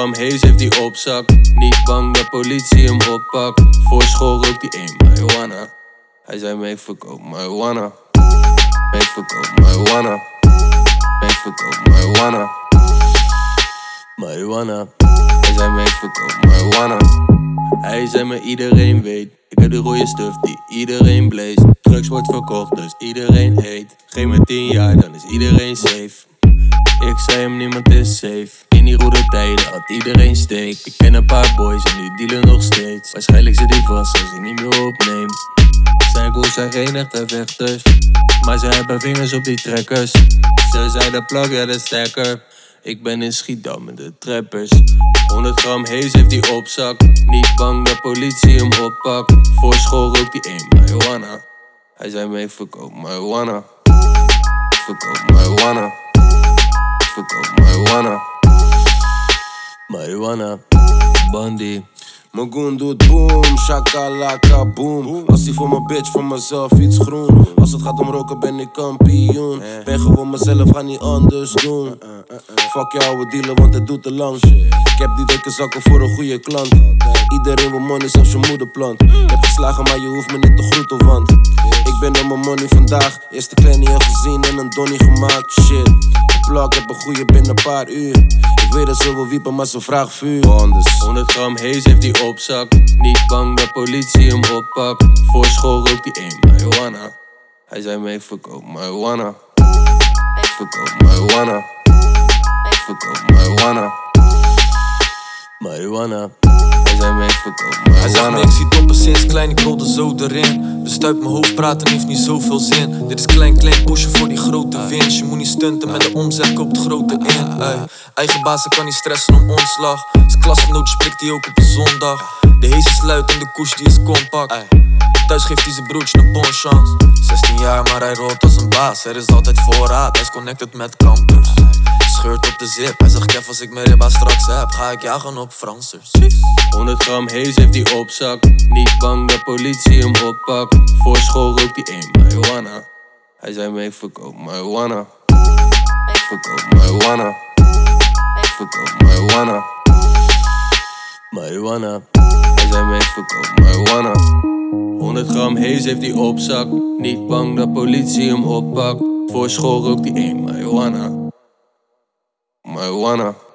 gram haze heeft hij op zak. Niet bang dat politie hem oppakt. Voor school rookt hij 1 marijuana. Hij zei mee verkoop marijuana. Mee verkoop marijuana. Mee verkoop marijuana. Marijuana. Hij zei mee verkoop marijuana. Hij zei me iedereen weet. Ik heb de rode stuf die iedereen blaze. Drugs wordt verkocht dus iedereen eet. Geef me 10 jaar dan is iedereen safe. Ik zei hem niemand is safe. In die goede tijden had iedereen steek. Ik ken een paar boys en die dealen nog steeds. Waarschijnlijk zit hij vast als ik niet meer opneem. Zijn goals zijn geen echte vechters, maar ze hebben vingers op die trekkers. Ze zei de plug, ja de stekker. Ik ben in Schiedam met de trappers. 100 gram haze heeft hij op zak. Niet bang dat politie hem oppakt. Voor school rookt hij 1 marijuana. Hij zei mee verkoop marijuana. Verkoop marijuana. Verkoop marijuana. Marijuana. Bandy. Mijn goon doet boom, shakalaka boom. Als hij voor mijn bitch, voor mezelf iets groen. Als het gaat om roken ben ik kampioen. Ben gewoon mezelf, ga niet anders doen. Fuck jou, we dealen want het doet te lang. Ik heb die dikke zakken voor een goede klant. Iedereen wil money, zelfs je moederplant. Ik heb geslagen, maar je hoeft me niet te groeten, want ik ben op mijn money vandaag. Eerste kleine al gezien en een donnie gemaakt. Shit, de plug heb een goeie binnen een paar uur. Ik weet dat ze wil wiepen, maar ze vraagt vuur. 100 gram haze heeft hij op zak. Niet bang dat politie hem oppakt. Voor school rookt hij 1 marijuana. Hij zei mee verkoop marijuana. Verkoop marijuana. Verkoop marijuana. Marijuana. Hij zei mee verkoop marijuana. Hij zegt niks, ziet toppen sinds klein, ik rolde zo erin. Bestuip mijn hoofd, praten heeft niet zoveel zin. Dit is klein pushen voor die grote winst. Je moet niet stunten met de omzet, koopt grote in. Eigen baas, kan niet stressen om ontslag. Zijn klasgenoot spreekt hij ook op een zondag. De hees is luid en de koers die is compact. Thuis geeft hij zijn broertje een bon chance. 16 jaar maar hij rolt als een baas. Er is altijd voorraad, hij is connected met campers. Scheurt op de zip, hij zegt Kev als ik mijn ribba straks heb, ga ik jagen op Fransers. 100 gram haze heeft hij op zak. Niet bang dat politie hem oppakt. Voor school rookt hij 1 marijuana. Hij zei mee verkoop marijuana. Verkoop marijuana. Verkoop marijuana. Marijuana. Hij zei mee verkoop marijuana. 100 gram haze heeft hij op zak. Niet bang dat politie hem oppakt. Voor school rookt hij 1 marijuana. Marijuana.